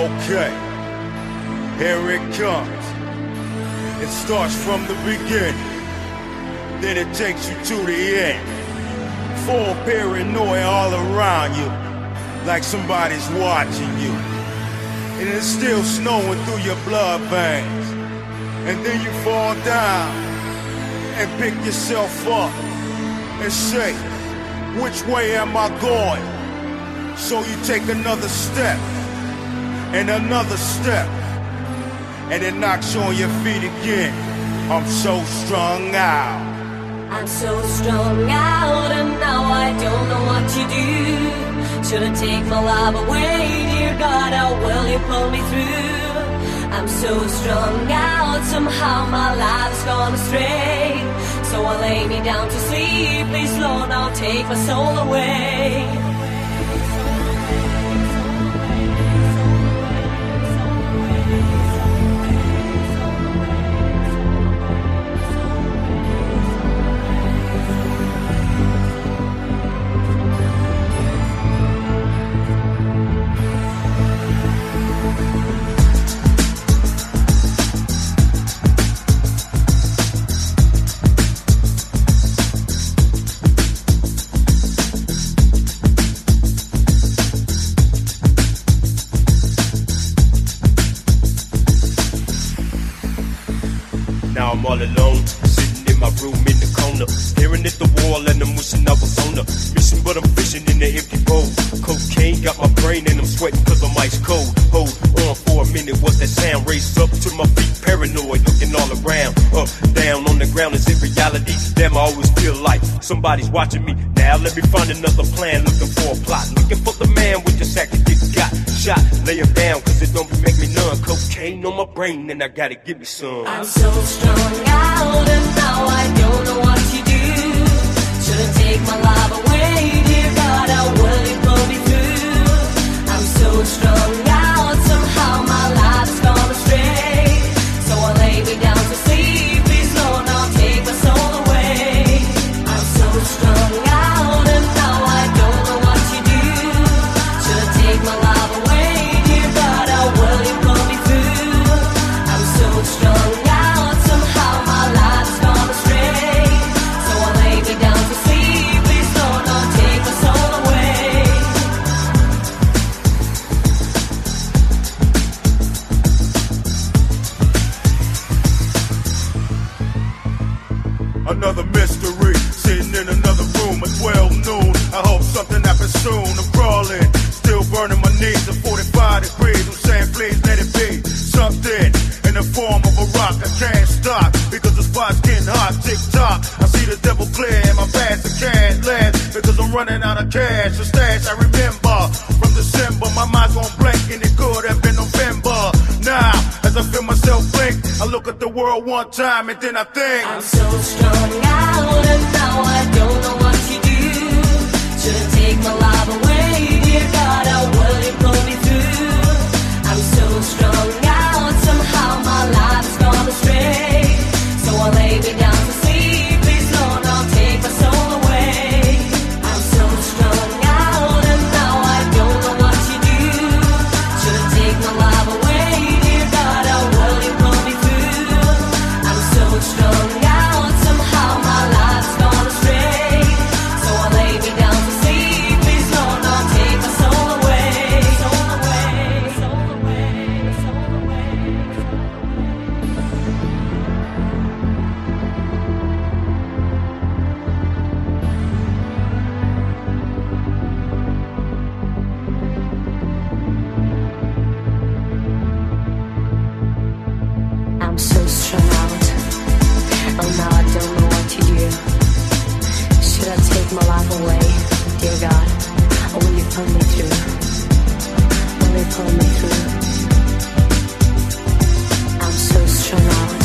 Okay, here it comes. It starts from the beginning, then it takes you to the end. Full paranoia all around you, like somebody's watching you. And it's still snowing through your blood veins. And then you fall down and pick yourself up and say, which way am I going? So you take another step and another step, and it knocks you on your feet again. I'm so strung out. I'm so strung out, and now I don't know what to do. Should I take my life away? Dear God, how will you pull me through? I'm so strung out, somehow my life's gone astray. So I lay me down to sleep. Please, Lord, now take my soul away. Now I'm all alone, sitting in my room in the corner, staring at the wall and I'm wishing I was on a mission, but I'm fishing in the empty bowl. Cocaine got my brain and I'm sweating cause I'm ice cold. Hold on for a minute, what's that sound? Raised up to my feet, paranoid, looking all around. Up, down, on the ground, is it reality? Damn, I always feel like somebody's watching me. Now let me find another plan, looking for a plot, looking for the man with the sack that get got shot. Lay him down cause it don't make me none. Cocaine on my brain and I gotta give me some. I'm so strung out, and now I don't know what to do. Should I take my life away? Dear God, how will you pull me through? I'm so strung out, somehow my life's gone astray. So I lay me down to sleep. Please, Lord, now take my soul away. I'm so strung out, and now I don't know what to do. Should I take my life away? Dear God, how will you pull me through? I'm so strung out, somehow my life's gone astray. So I lay me down to sleep. Please, Lord, now take my soul away. Another mystery, sitting in another room at 12 noon. I hope something happens soon. I'm crawling, still burning my knees at 45 degrees. I'm saying please let it be something in the form of a rock. I can't stop because the spot's getting hot. Tick tock, I see the devil clear and my past I can't last because I'm running out of cash. The stash I remember from December, my mind's gone blank and it could have been November. Now, as I feel myself blink, I look at the world one time and then I think I'm so strung out, and now I don't know what to do. Should I take my life away? Dear God, how will you pull me through? I'm so strung out, somehow my life's gone astray. So I lay me down to sleep. Please, Lord, now take my soul away. I'm so strung out, and now I don't know what to do. Should I take my life away? Dear God, how will you pull me through? I'm so strung out, somehow my life's gone astray. So I lay me down to sleep. Please, Lord, now take my soul away. Soul away, soul away, soul away. I'm so strung out. Oh, now I don't know what to do. Should I take my life away? Dear God, or will you pull me through? Will you pull me through? I'm so strung out.